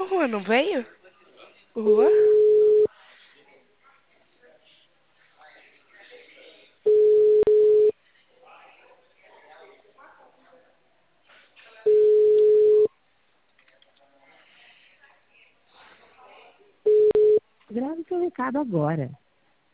O Rua não veio? O Rua? Grave seu recado agora.